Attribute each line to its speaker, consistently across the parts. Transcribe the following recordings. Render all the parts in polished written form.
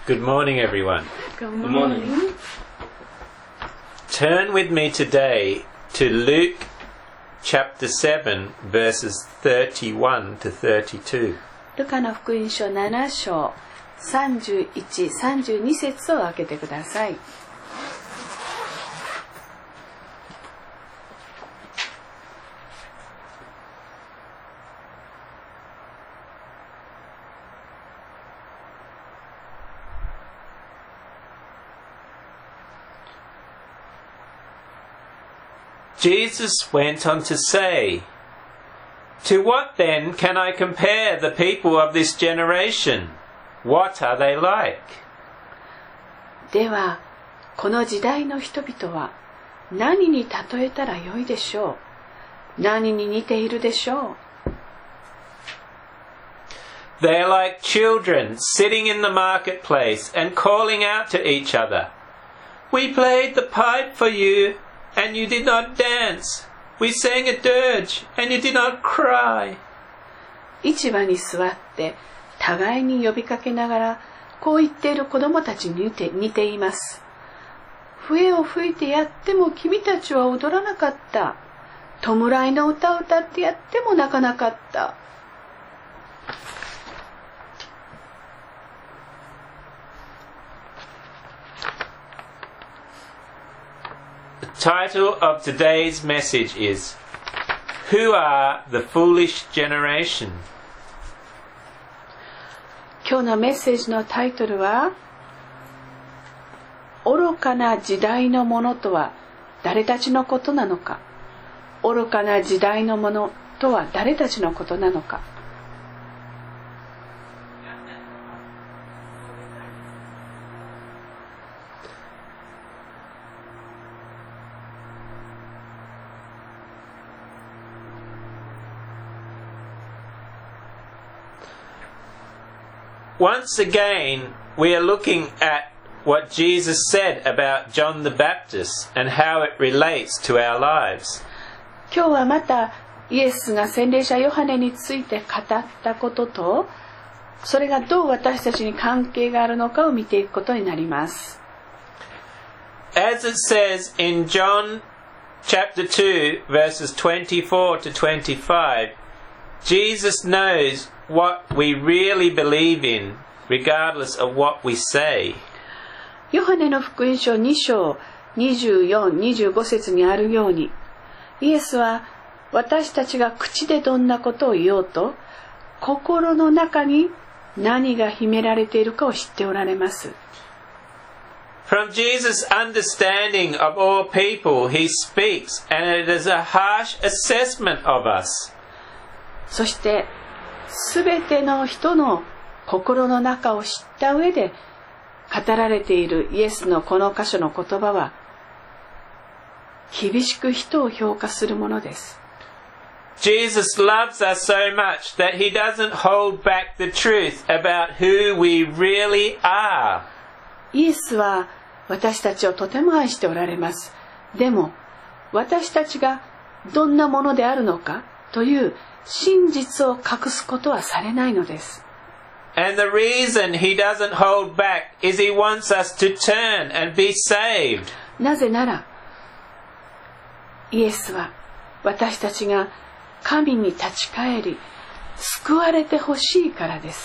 Speaker 1: Good morning, everyone.
Speaker 2: Good
Speaker 3: morning.
Speaker 1: Turn with me today to Luke chapter 7, verses 31 to 32.
Speaker 2: ルカの福音書7章31、32節を開けてください。
Speaker 1: Jesus went on to say, "To what then can I compare the people of this generation? What are they like?"
Speaker 2: では、この時代の人々は何に例えたらよいでしょう？何に似ているでしょう？
Speaker 1: They are like children sitting in the marketplace and calling out to each other. "We played the pipe for you, and you did not dance. We sang a dirge, and you did not cry."
Speaker 2: 市場に座って互いに呼びかけながらこう言っている子供たちに似ています。笛を吹いてやっても君たちは踊らなかった。弔いの歌を歌ってやっても泣かなかった。
Speaker 1: The title of today's message is, "Who are the foolish generation?"
Speaker 2: 今日のメッセージのタイトルは、愚かな時代のものとは誰たちのことなのか。愚かな時代のものとは誰たちのことなのか。
Speaker 1: Once again, we are looking at what Jesus said about John the Baptist and how it relates to our lives.
Speaker 2: 今日はまたイエスが洗礼者ヨハネについて語ったことと、それがどう私たちに関係があるのかを見ていくことになります。
Speaker 1: As it says in John chapter 2, verses 24 to 25, Jesus knows what we really believe in, regardless of what we say.
Speaker 2: ヨハネの福音書2章24、25節にあるように、イエスは私たちが口でどんなことを言おうと、心の中に何が秘められているかを知っておられます。
Speaker 1: From Jesus' understanding of all people, he speaks, and it is a harsh assessment of us.
Speaker 2: そして、すべての人の心の中を知った上で語られているイエスのこの箇所の言葉は、厳しく人を評価するものです。
Speaker 1: Jesus loves us so much that he doesn't hold back the truth about who we really are.
Speaker 2: イエスは私たちをとても愛しておられます。でも、私たちがどんなものであるのかという真実を隠すことはされないのです。
Speaker 1: And the reason he doesn't hold back is he wants us to turn and be saved.
Speaker 2: なぜなら、イエスは私たちが神に立ち返り、救われてほしいからです。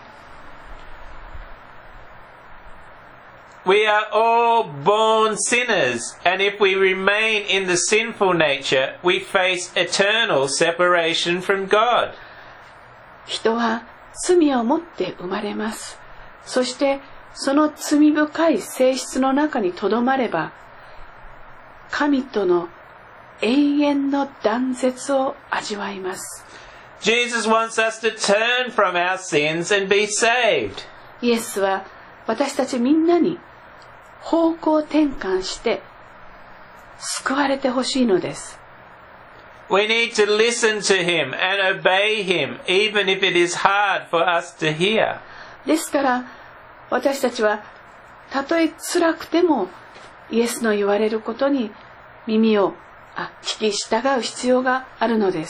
Speaker 1: We are all born sinners, and if we remain in the sinful nature, we face eternal separation from God.
Speaker 2: 人は罪を持って生まれます。そしてその罪深い性質の中にとどまれば、神との永遠の断絶を味わいます。
Speaker 1: Jesus wants us to turn from our sins and be saved.
Speaker 2: イエスは私たちみんなに方向転換して救われてほしいのです。
Speaker 1: We need to listen to him and obey him, even if it is hard for us to hear.
Speaker 2: ですから私たちはたとえ辛くてもイエスの言われることに耳を聞き従う必要があるのです。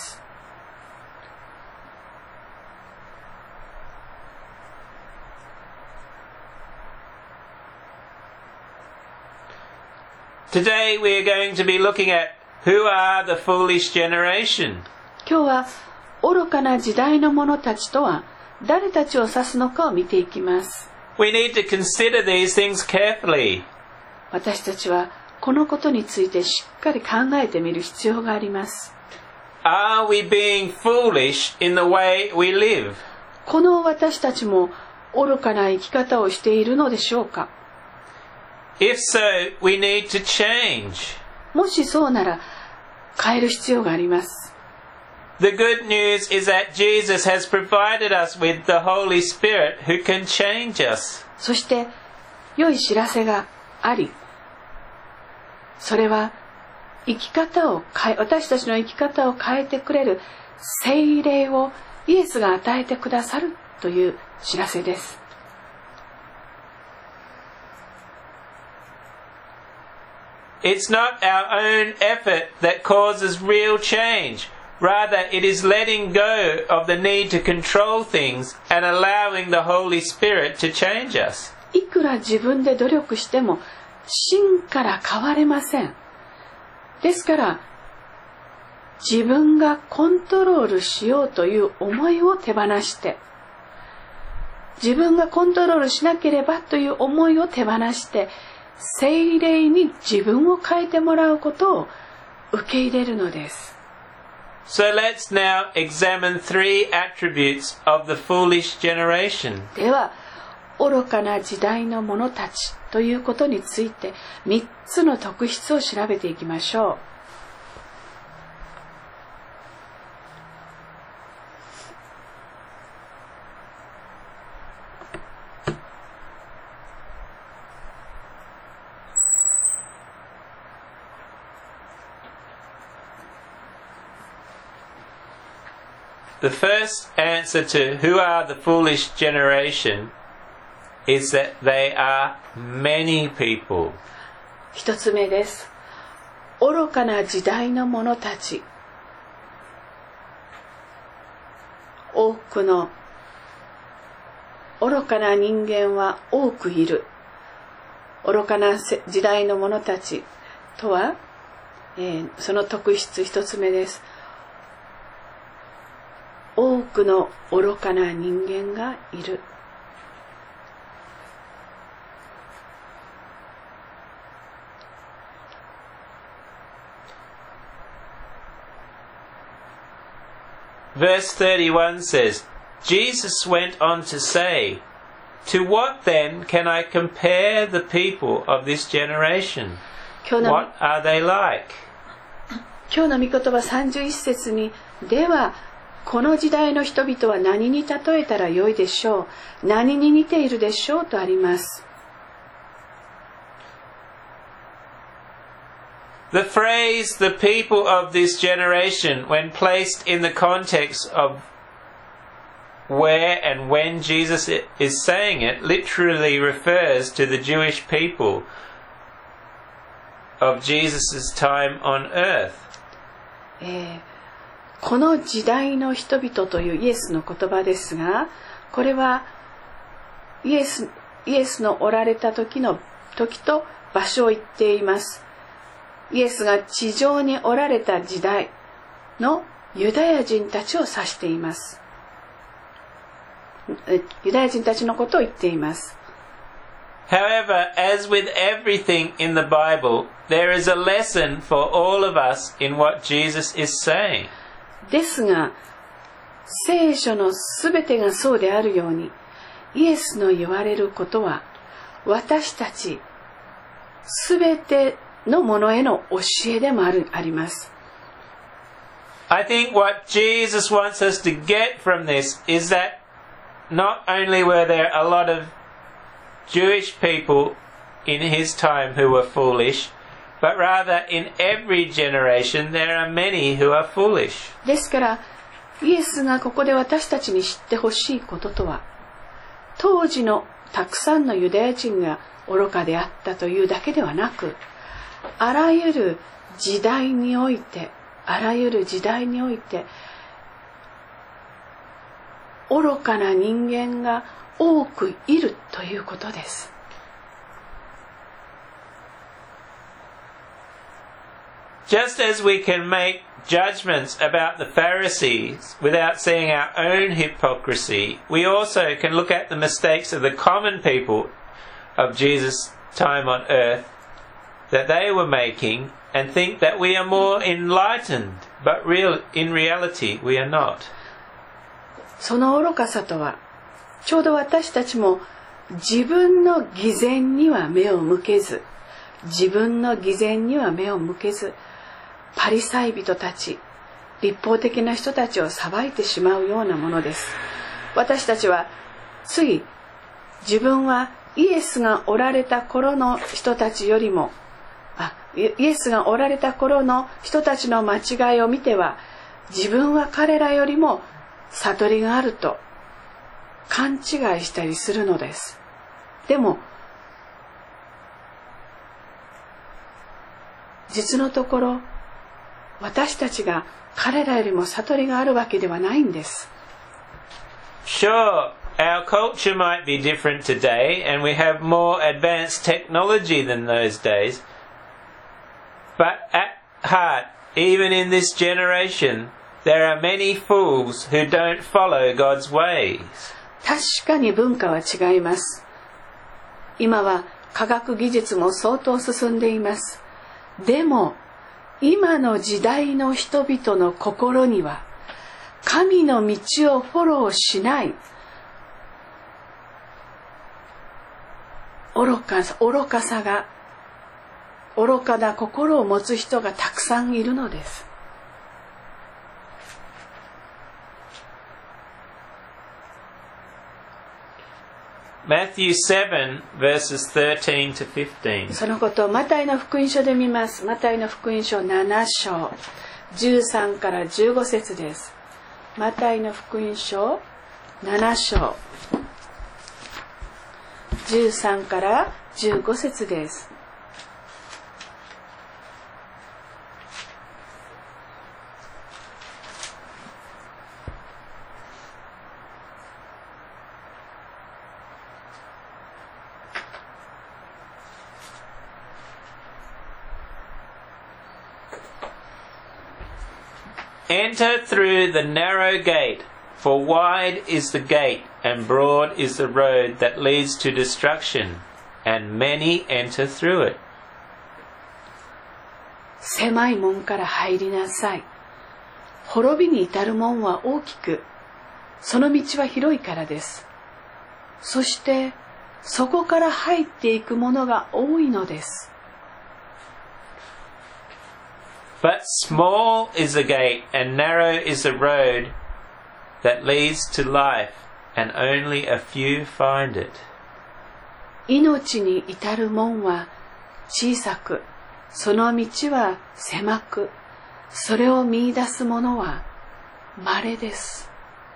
Speaker 1: Today we are going to be looking at who are the foolish generation.
Speaker 2: 今日は愚かな時代の者たちとは誰たちを指すのかを見ていきます。
Speaker 1: We need to consider these things carefully.
Speaker 2: 私たちはこのことについてしっかり考えてみる必要があります。
Speaker 1: Are we being foolish in the way we live?
Speaker 2: この私たちも愚かな生き方をしているのでしょうか。
Speaker 1: If so, we need to change.
Speaker 2: もしそうなら変える必要があります。
Speaker 1: The good news is that Jesus has provided us with the Holy Spirit who can change us.
Speaker 2: そして良い知らせがあり、それは私たちの生き方を変えてくれる聖霊をイエスが与えてくださるという知らせです。
Speaker 1: It's not our own effort that causes real change. Rather, it is letting go of the need to control things and allowing the Holy Spirit to change us.
Speaker 2: いくら自分で努力しても真から変われません。ですから自分がコントロールしようという思いを手放して、自分がコントロールしなければという思いを手放して、聖霊に自分を変えてもらうことを受け入れるのです。
Speaker 1: So let's now examine 3 attributes of the foolish generation.
Speaker 2: では、愚かな時代の者たちということについて3つの特質を調べていきましょう。
Speaker 1: The first answer to who are the foolish generation is that they are many people.
Speaker 2: 一つ目です。愚かな時代の者たち。多くの愚かな人間は多くいる。愚かな時代の者たちとは、その特質一つ目です。多くの愚かな人間がいる。
Speaker 1: Verse 31 says, Jesus went on to say, To what then can I compare the people of this generation? What are they like?
Speaker 2: 今日の御言葉31節に、ではこの時代の人々は何に例えたらよいでしょう、何に似ているでしょうとあります。
Speaker 1: The phrase, the people of this generation, when placed in the context of where and when Jesus is saying it, literally refers to the Jewish people of Jesus' time on earth.
Speaker 2: この時代の人々というイエスの言葉ですが、これはイエスのおられた時と場所を言っています。イエスが地上におられた時代のユダヤ人たちを指しています。ユダヤ人たちのことを言っています。
Speaker 1: However, as with everything in the Bible, there is a lesson for all of us in what Jesus is saying.
Speaker 2: ですが、聖書のすべてがそうであるように、イエスの言われることは、私たちすべてのものへの教えでもあります。
Speaker 1: I think what Jesus wants us to get from this is that not only were there a lot of Jewish people in his time who were foolish, but rather in every generation there are many who are foolish.
Speaker 2: ですから、イエスがここで私たちに知ってほしいこととは、当時のたくさんのユダヤ人が愚かであったというだけではなく、あらゆる時代において愚かな人間が多くいるということです。
Speaker 1: Just as we can make judgments about the Pharisees without seeing our own hypocrisy, we also can look at the mistakes of the common people of Jesus' time on earth that they were making and think that we are more enlightened, but in reality we are not.
Speaker 2: その愚かさとは、ちょうど私たちも自分の偽善には目を向けず、パリサイ人たち、立法的な人たちを裁いてしまうようなものです。私たちはつい自分はイエスがおられた頃の人たちよりも、イエスがおられた頃の人たちの間違いを見ては、自分は彼らよりも悟りがあると勘違いしたりするのです。でも実のところ、私たちが彼らよりも悟りがあるわけではないんです。
Speaker 1: Sure, our culture might be different today and we have more advanced technology than those days. But at heart, even in this generation, there are many fools who don't follow God's ways.
Speaker 2: 確かに文化は違います。今は科学技術も相当進んでいます。でも、今の時代の人々の心には、神の道をフォローしない愚かな心を持つ人がたくさんいるのです。
Speaker 1: Matthew 7 verses 13 to 15.
Speaker 2: そのことをマタイの福音書で見ます。マタイの福音書7章13から15節です。マタイの福音書7章13から15節です。
Speaker 1: Enter through the narrow gate, for wide is the gate, and broad is the road that leads to destruction, and many enter through it.
Speaker 2: 狭い門から入りなさい。滅びに至る門は大きく、その道は広いからです。そしてそこから入っていくものが多いのです。
Speaker 1: But small is the gate and narrow is the road that leads to life, and only a few find it.
Speaker 2: 命に至る門は小さく、その道は狭く、それを見出す者は稀です。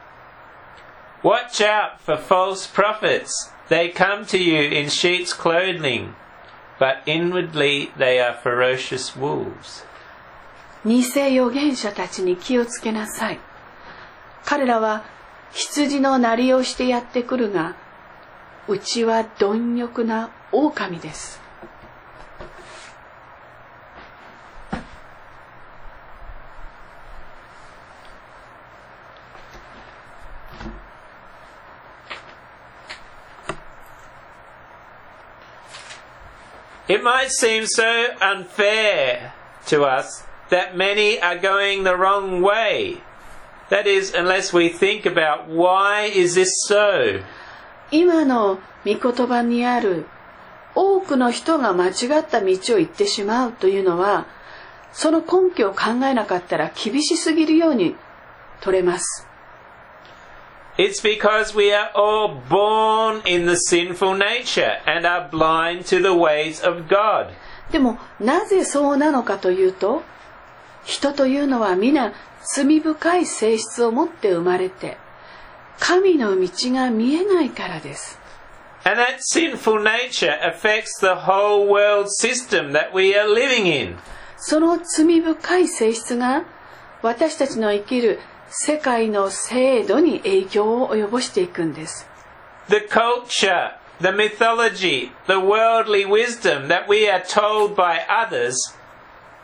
Speaker 1: Watch out for false prophets. They come to you in sheep's clothing, but inwardly they are ferocious wolves.
Speaker 2: 偽預言者たちに気をつけなさい。彼らは羊のなりをしてやってくるが、うちは貪欲な狼です。
Speaker 1: It might seem so unfair to us that many are going the wrong way. That is, unless we think about why is this so?
Speaker 2: 今の御言葉にある多くの人が間違った道を行ってしまうというのは、その根拠を考えなかったら厳しすぎるように取れます。
Speaker 1: It's because we are all born in the sinful nature and are blind to the ways of God.
Speaker 2: でもなぜそうなのかというと、人というのは皆罪深い性質を持って生まれて、神の道が見えないからです。
Speaker 1: And that sinful nature affects the whole world system that we are living in.
Speaker 2: その罪深い性質が私たちの生きる世界の制度に影響を及ぼしていくんです。
Speaker 1: The culture, the mythology, the worldly wisdom that we are told by others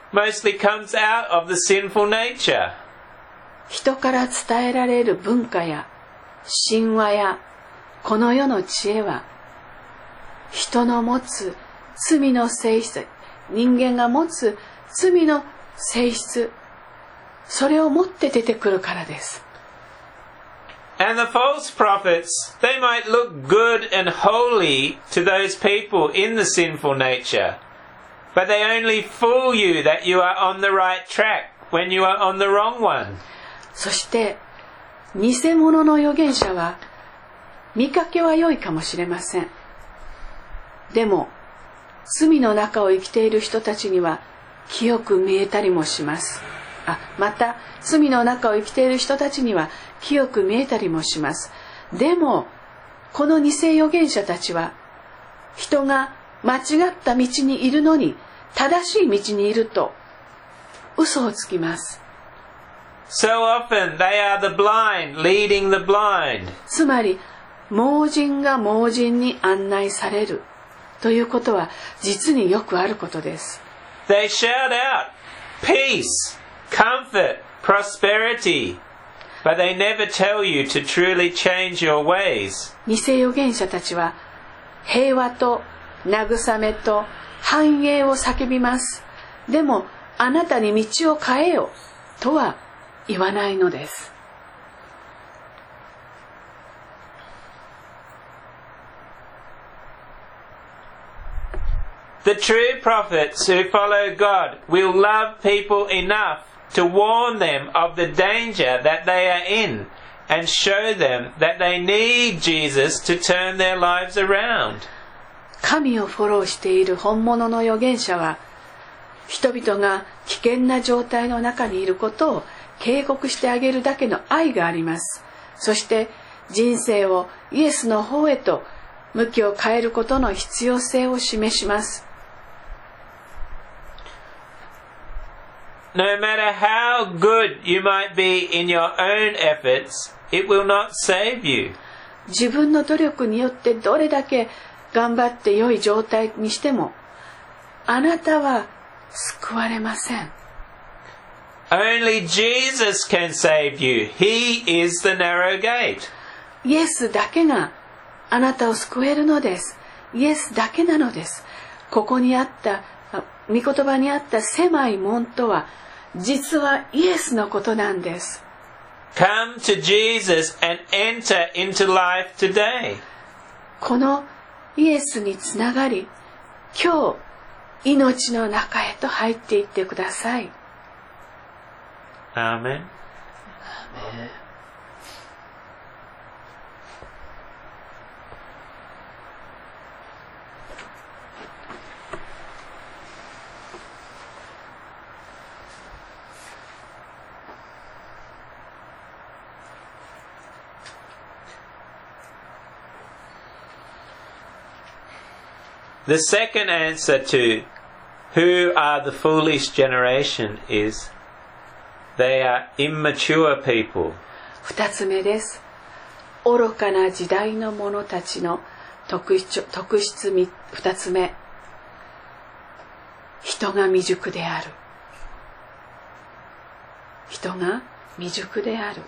Speaker 1: mostly comes out of the sinful nature.
Speaker 2: 人から伝えられる文化や神話やこの世の知恵は、人の持つ罪の性質、人間が持つ罪の性質、それを持って出てくるからです。
Speaker 1: And the false prophets, they might look good and holy to those people in the sinful nature, but they only fool you that you are on the right track when you are on the wrong one.
Speaker 2: そして偽物の預言者は見かけは良いかもしれません。でも罪の中を生きている人たちには清く見えたりもします。また罪の中を生きている人たちには清く見えたりもします。でもこの偽預言者たちは人が間違った道にいるのに正しい道にいると嘘をつきます。
Speaker 1: So often they are the blind leading the blind.
Speaker 2: つまり盲人が盲人に案内されるということは実によくあることです。
Speaker 1: They shout out peace, comfort, prosperity, but they never tell you to truly change your ways.
Speaker 2: 偽預言者たちは平和と慰めと繁栄を叫びます。でもあなたに道を変えよとは言わないのです。
Speaker 1: The true prophets who follow God will love people enough to warn them of the danger that they are in and show them that they need Jesus to turn their lives around.
Speaker 2: 神をフォローしている本物の預言者は人々が危険な状態の中にいることを警告してあげるだけの愛があります。そして人生をイエスの方へと向きを変えることの必要性を示します。
Speaker 1: No matter how good you might be in your own efforts, it will not save you.
Speaker 2: 自分の努力によってどれだけ頑張って良い状態にしてもあなたは救われません。
Speaker 1: Only Jesus can save you. He is the narrow gate.
Speaker 2: イエスだけがあなたを救えるのです。イエスだけなのです。ここにあった御言葉にあった狭い門とは実はイエスのことなんです。
Speaker 1: Come to Jesus and enter into life today.
Speaker 2: このイエスにつながり、今日命の中へと入っていってください。
Speaker 1: Amen. The second answer to who are the foolish generation is they are immature people.
Speaker 2: 二つ目です。愚かな時代の者たちの特質二つ目。人が未熟である。人が未熟である。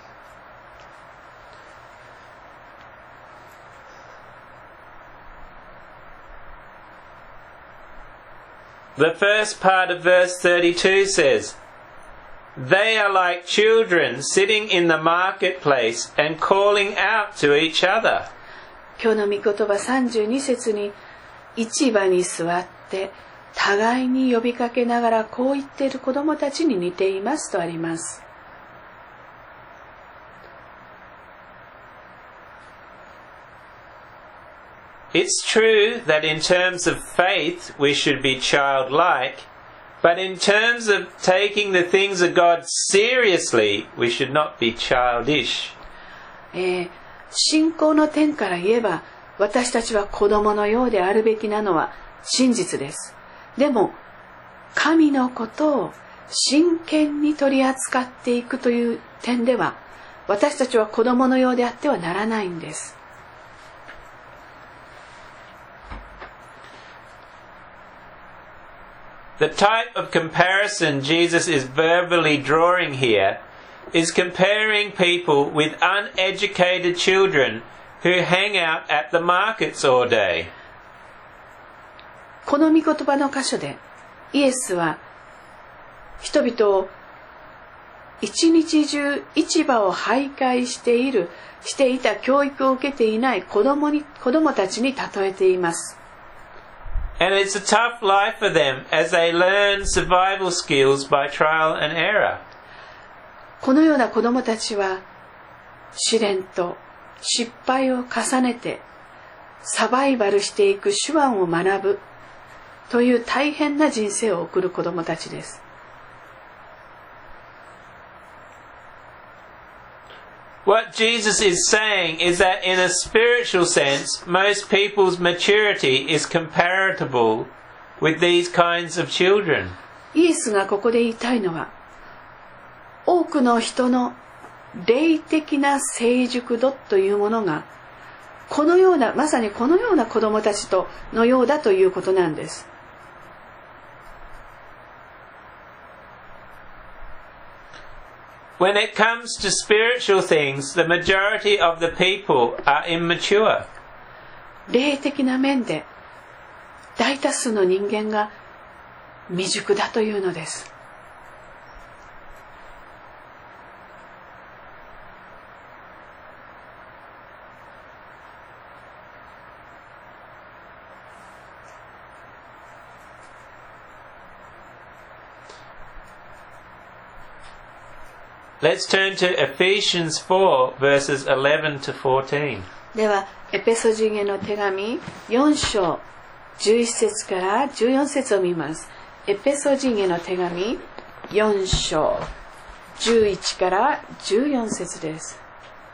Speaker 1: The first part of verse 32 says, They are like children sitting in the marketplace and calling out to each other.
Speaker 2: 今日の御言葉32節に市場に座って互いに呼びかけながらこう言っている子供たちに似ていますとあります。
Speaker 1: It's true that in terms of faith we should be childlike, but in terms of taking the things of God seriously, we should not be childish.
Speaker 2: 信仰の点から言えば私たちは子供のようであるべきなのは真実です。でも神のことを真剣に取り扱っていくという点では私たちは子供のようであってはならないんです。
Speaker 1: The type of comparison Jesus is verbally drawing here is comparing people with uneducated children who hang out at the markets all day.
Speaker 2: この御言葉の箇所でイエスは人々を一日中市場を徘徊していた教育を受けていない子供たちに例えています。
Speaker 1: And it's a tough life for them as they learn survival skills by trial and error.
Speaker 2: このような子供たちは試練と失敗を重ねてサバイバルしていく手腕を学ぶという大変な人生を送る子供たちです。
Speaker 1: What Jesus is saying is that in a spiritual sense, most people's maturity is comparable with these kinds of children.
Speaker 2: イエスがここで言いたいのは、多くの人の霊的な成熟度というものがまさにこのような子供たちのようだということなんです。
Speaker 1: When it comes to spiritual things, the majority of the people are immature.
Speaker 2: 霊的な面で大多数の人間が未熟だというのです。
Speaker 1: Let's turn to Ephesians 4 verses 11 to 14.
Speaker 2: ではエペソ人への手紙4章11節から14節を見ます。エペソ人への手紙4章11から14節です。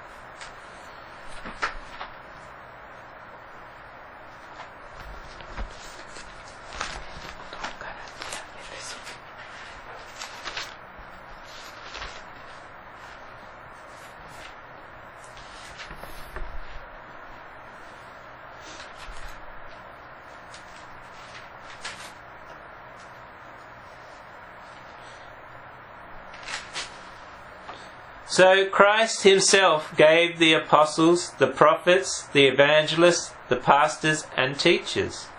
Speaker 1: So Christ himself gave the apostles, the prophets, the evangelists, the pastors and teachers.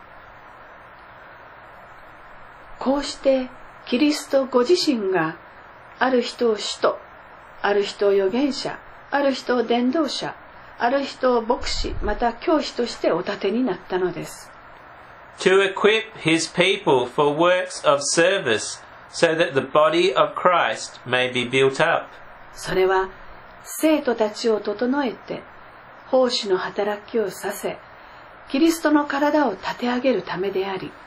Speaker 2: こうしてキリストご自身がある人を使徒、ある人を預言者、ある人を伝道者、ある人を牧師、また教師としてお立てになったのです。
Speaker 1: To equip his people for works of service, so that the body of Christ may be built up.
Speaker 2: それは生徒たちを整えて奉仕の働きをさせ、キリストの体を立て上げるためであり、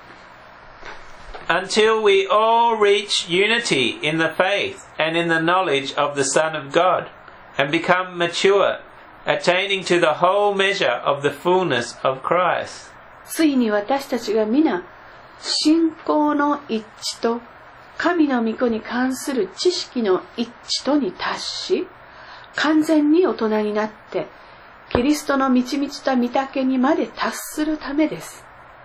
Speaker 1: Until we all reach unity in the faith and in the knowledge of the Son of God, and become mature, attaining to the whole measure of the fullness of Christ.
Speaker 2: ついに私たちが皆信仰の一致と神の御子に関する知識の一致とに達し、完全に大人になってキリストの満ち満ちた御丈にまで達するためです。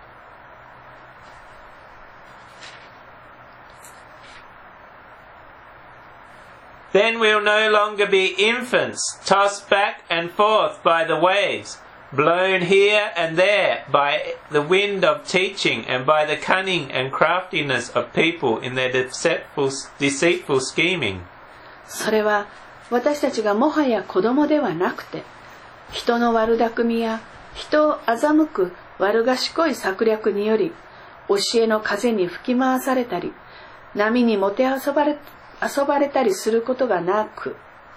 Speaker 1: Then we'll no longer be infants, tossed back and forth by the waves, blown here and there by the wind of teaching and by the cunning and craftiness of people in their deceitful scheming.
Speaker 2: それは私たちがもはや子供ではなくて、人の悪巧みや人を欺く悪賢い策略により、教えの風に吹き回されたり、波にもてあそばれたりすることがなく、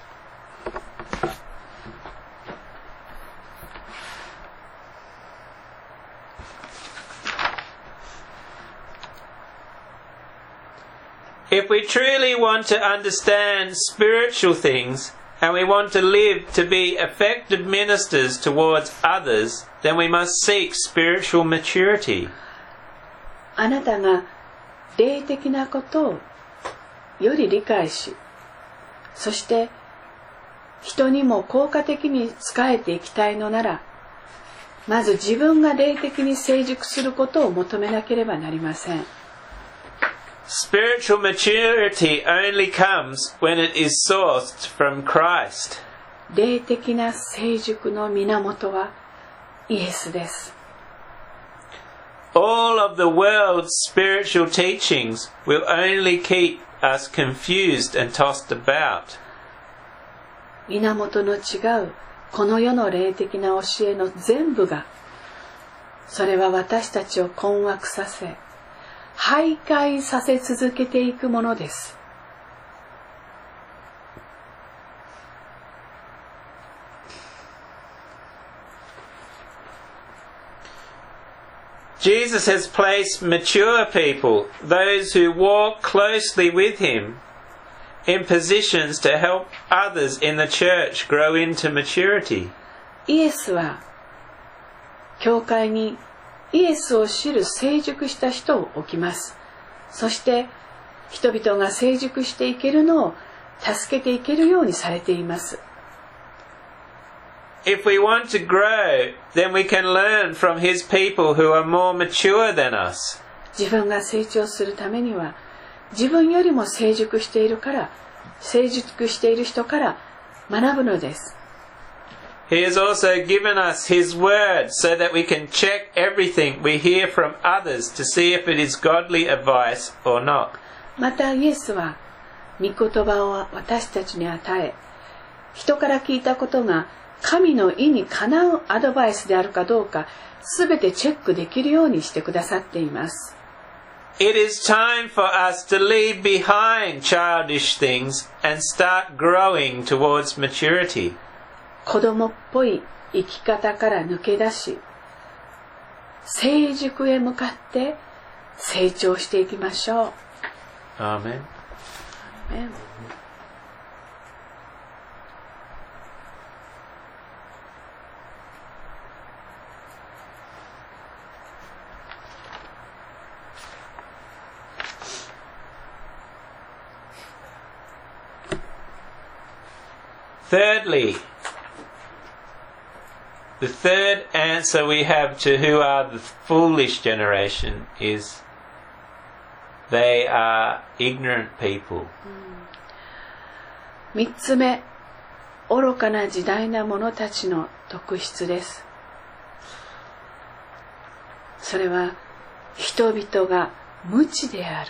Speaker 1: If we truly want to understand spiritual things and we want to live to be effective ministers towards others, then we must seek spiritual maturity.
Speaker 2: あなたが霊的なことをより理解し、そして人にも効果的に仕えていきたいのなら、まず自分が霊的に成熟することを求めなければなりません。
Speaker 1: Spiritual maturity only comes when it is sourced from Christ.
Speaker 2: 霊的な成熟の源はイエスです。
Speaker 1: All of the world's spiritual teachings will only keep us confused and tossed about.
Speaker 2: 源の違うこの世の霊的な教えの全部が、それは私たちを困惑させ、徘徊させ続けていくものです。
Speaker 1: Jesus has placed mature people, those who walk closely with him, in positions to help others in the church grow into maturity.
Speaker 2: イエスは教会にイエスを知る成熟した人を置きます。そして人々が成熟していけるのを助けていけるようにされています。
Speaker 1: If we want to grow, then we can learn from his people who are more mature than us.
Speaker 2: 自分が成長するためには、自分よりも成熟している人から学ぶのです。
Speaker 1: He has also given us his word so that we can check everything we hear from others to see if it is godly advice or not.
Speaker 2: またイエスは御言葉を私たちに与え、人から聞いたことが神の意にかなうアドバイスであるかどうか、すべてチェックできるようにしてくださっています。
Speaker 1: It is time for us to leave behind childish things and start growing towards maturity.
Speaker 2: 子供っぽい生き方から抜け出し、成熟へ向かって成長していきましょう。
Speaker 1: Amen.
Speaker 2: Amen.
Speaker 1: Thirdly, the third answer we have to who are the foolish generation is they are ignorant people.
Speaker 2: 3つ目、愚かな時代な者たちの特質です。それは人々が無知である。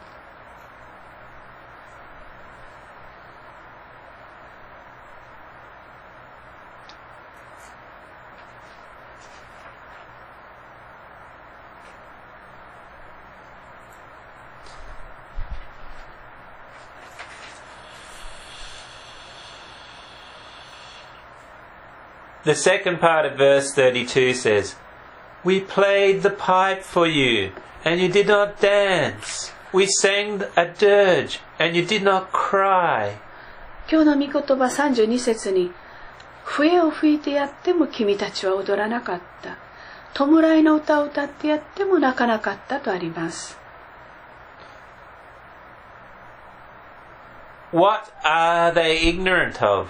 Speaker 1: The second part of verse 32 says, We played the pipe for you, and you did not dance. We sang a dirge, and you did not cry.
Speaker 2: 今日の御言葉32節に、笛を吹いてやっても君たちは踊らなかった。弔いの歌を歌ってやっても泣かなかったとあります。
Speaker 1: What are they ignorant of?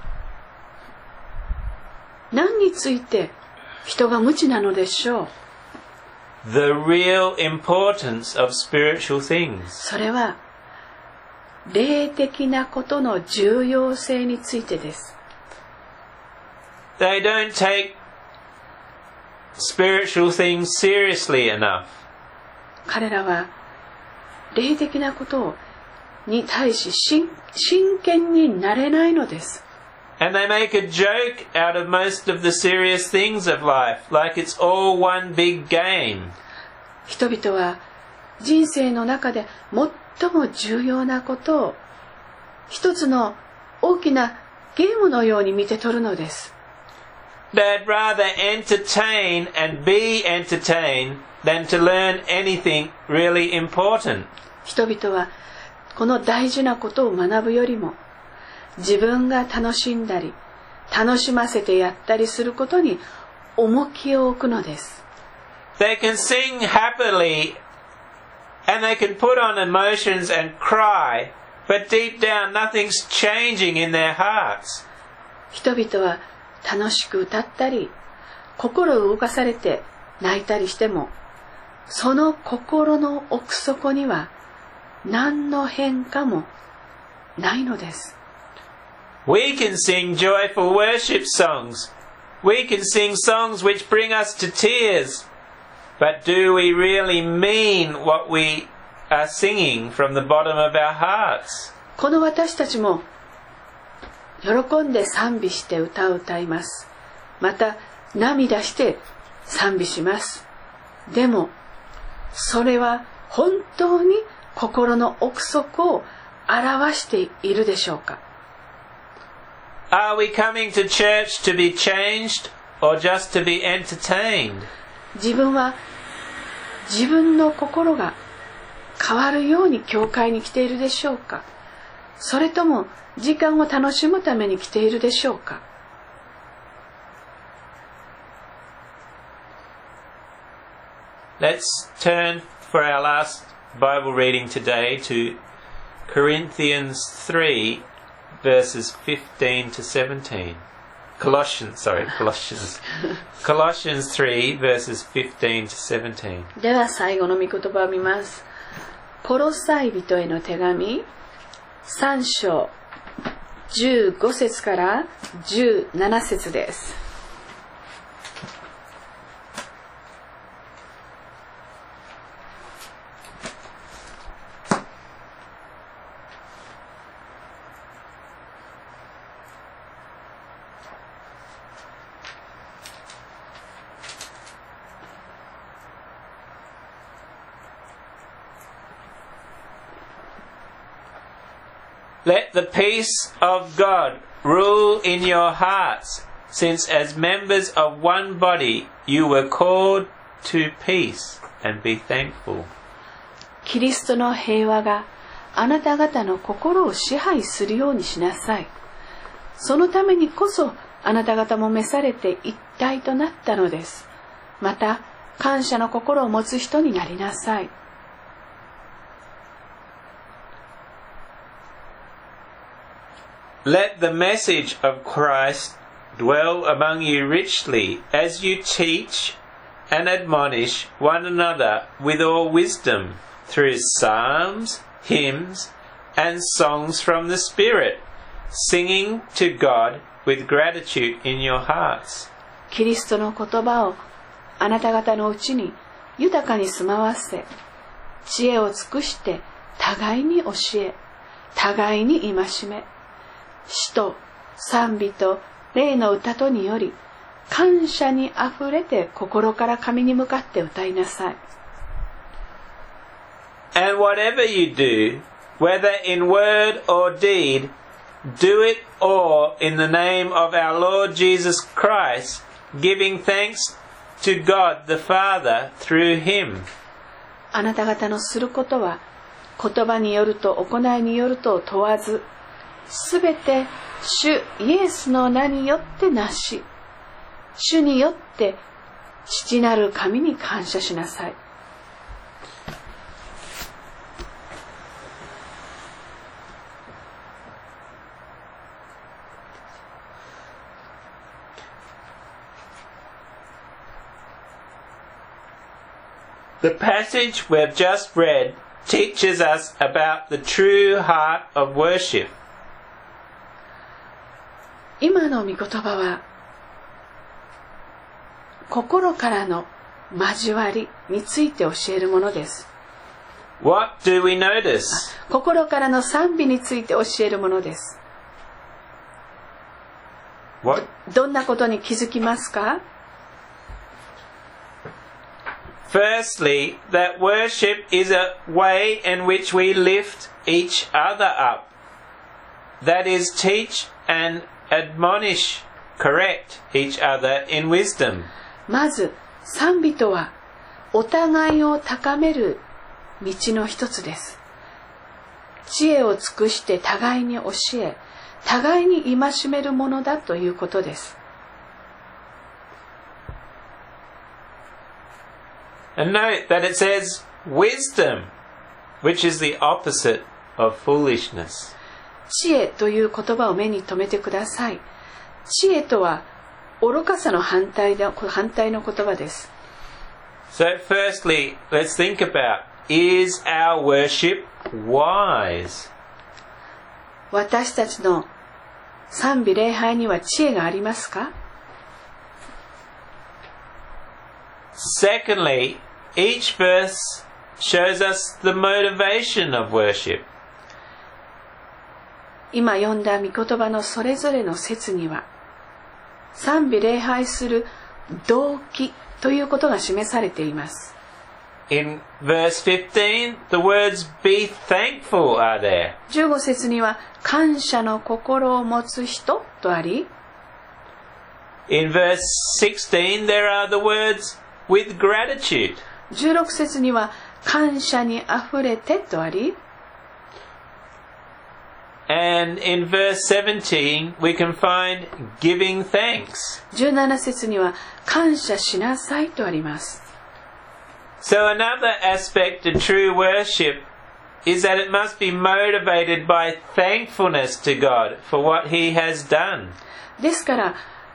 Speaker 2: 何について人が無知なのでしょう。
Speaker 1: The real importance of spiritual things.
Speaker 2: それは霊的なことの重要性についてです。
Speaker 1: They don't take spiritual things seriously enough.
Speaker 2: 彼らは霊的なことに対し真剣になれないのです。
Speaker 1: And they make a joke out of most of the serious things of life, like it's all one big game.
Speaker 2: 人々は人生の中で最も重要なことを一つの大きなゲームのように見て取るのです。
Speaker 1: They'd rather entertain and be entertained than to learn anything really important.
Speaker 2: 人々はこの大事なことを学ぶよりも自分が楽しんだり楽しませてやったりすることに重きを置くのです。
Speaker 1: They can sing happily and they can put on emotions and cry, but deep down nothing's changing in their hearts.
Speaker 2: 人々は楽しく歌ったり心を動かされて泣いたりしてもその心の奥底には何の変化もないのです。
Speaker 1: We can sing joyful worship songs. We can sing songs which bring us to tears. But do we really mean what we are singing from the bottom of our hearts?
Speaker 2: この私たちも喜んで賛美して歌を歌います。また涙して賛美します。でもそれは本当に心の奥底を表しているでしょうか？
Speaker 1: Are we coming to church to be changed or just to be entertained?
Speaker 2: 自分は自分の心が変わるように教会に来ているでしょうか？それとも時間を楽しむために来ているでしょうか？
Speaker 1: Let's turn for our last Bible reading today to Corinthians 3 verses 15 to 17. Colossians 3 verses 15 to 17.
Speaker 2: では最後の御言葉を見ます。コロサイ人への手紙3章15節から17節です。
Speaker 1: Let the peace of God rule in your hearts, since as members of one body you were called to peace, and be thankful.
Speaker 2: キリストの平和があなた方の心を支配するようにしなさい。そのためにこそあなた方も召されて一体となったのです。また感謝の心を持つ人になりなさい。
Speaker 1: Let the message of Christ dwell among you richly, as you teach and admonish one another with all wisdom, through psalms, hymns, and songs from the Spirit, singing to God with gratitude in your hearts.
Speaker 2: キリストの言葉をあなた方のうちに豊かに住まわせ、知恵を尽くして互いに教え、互いに戒め、詩と賛美と霊の歌とにより感謝にあふれて心から神に向かって歌いなさい。
Speaker 1: And whatever you do, whether in word or deed, do it all in the name of our Lord Jesus Christ, giving thanks to God the Father through Him.
Speaker 2: あなた方のすることは言葉によると行いによると問わず、すべて主イエスの名によってなし、主によって父なる神に感謝しなさい。
Speaker 1: The passage we've just read teaches us about the true heart of worship.
Speaker 2: 今の御言葉は心からの交わりについて教えるものです。
Speaker 1: What do we notice?
Speaker 2: 心からの賛美について教えるものです。
Speaker 1: What?
Speaker 2: どんなことに気づきますか？
Speaker 1: Firstly, that worship is a way in which we lift each other up. That is, teach and admonish, correct each other in wisdom.
Speaker 2: まず賛美とはお互いを高める道の一つです。知恵を尽くして互いに教え、互いに戒めるものだということです。
Speaker 1: And note that it says wisdom, which is the opposite of foolishness.
Speaker 2: 知恵という言葉を目に留めてください。知恵とは愚かさの反対の言葉です。
Speaker 1: So firstly, let's think about, is our worship wise.
Speaker 2: 私たちの賛美礼拝には知恵がありますか？
Speaker 1: Secondly, each verse shows us the motivation of worship.
Speaker 2: 今読んだ御言葉のそれぞれの節には、賛美礼拝する動機ということが示されています。
Speaker 1: In verse 15, the words be thankful are there.
Speaker 2: 15節には感謝の心を持つ人とあり、
Speaker 1: In verse 16, there are the words with gratitude.
Speaker 2: 16節には感謝にあふれてとあり、
Speaker 1: And in verse 17, we can find giving thanks.
Speaker 2: 17節には感謝しなさいとあります。
Speaker 1: So another aspect of true worship is that it must be motivated by thankfulness to God for what He has done.
Speaker 2: ですから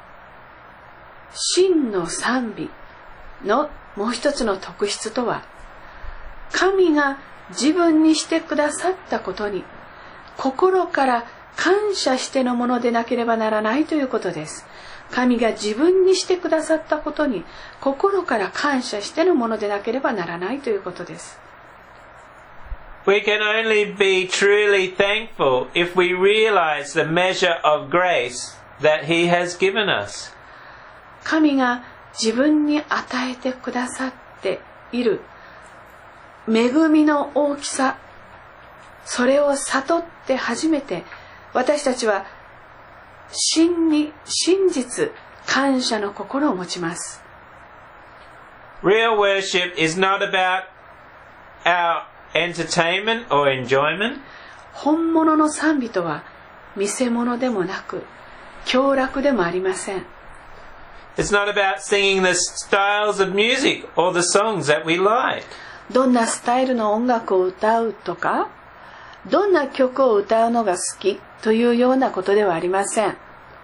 Speaker 2: 真の賛美のもう一つの特質とは、神が自分にしてくださったことに心から感謝してのものでなければならないということです。神が自分にしてくださったことに心から感謝してのものでなければならないということです。
Speaker 1: We can only be truly thankful if we realize the measure of grace that He has given us.
Speaker 2: 神が自分に与えてくださっている恵みの大きさ、それを悟って初めて私たちは真実感謝の心を持ちます。
Speaker 1: Real worship is not about our entertainment or enjoyment.
Speaker 2: 本物の賛美とは見せ物でもなく享楽でもありません。
Speaker 1: It's not about singing the styles of music or the songs that we like.
Speaker 2: どんなスタイルの音楽を歌うとか、どんな曲を歌うのが好きというようなことではありません。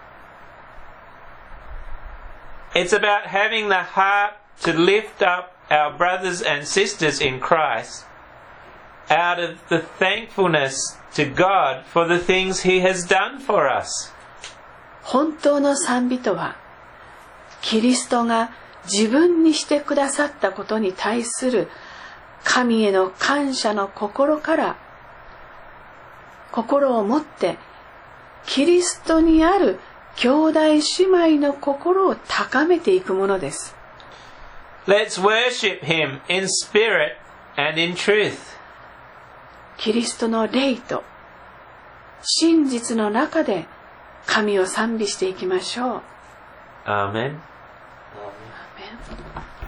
Speaker 1: It's about having the heart to lift up our brothers and sisters in Christ out of the thankfulness to God for the things He has done for us.
Speaker 2: 本当の賛美とは、キリストが自分にしてくださったことに対する神への感謝の心から心を持ってキリストにある兄弟姉妹の心を高めていくものです。
Speaker 1: Let's worship Him in spirit and in truth.
Speaker 2: キリストの霊と真実の中で神を賛美していきましょう。
Speaker 1: Amen.
Speaker 2: アーメン。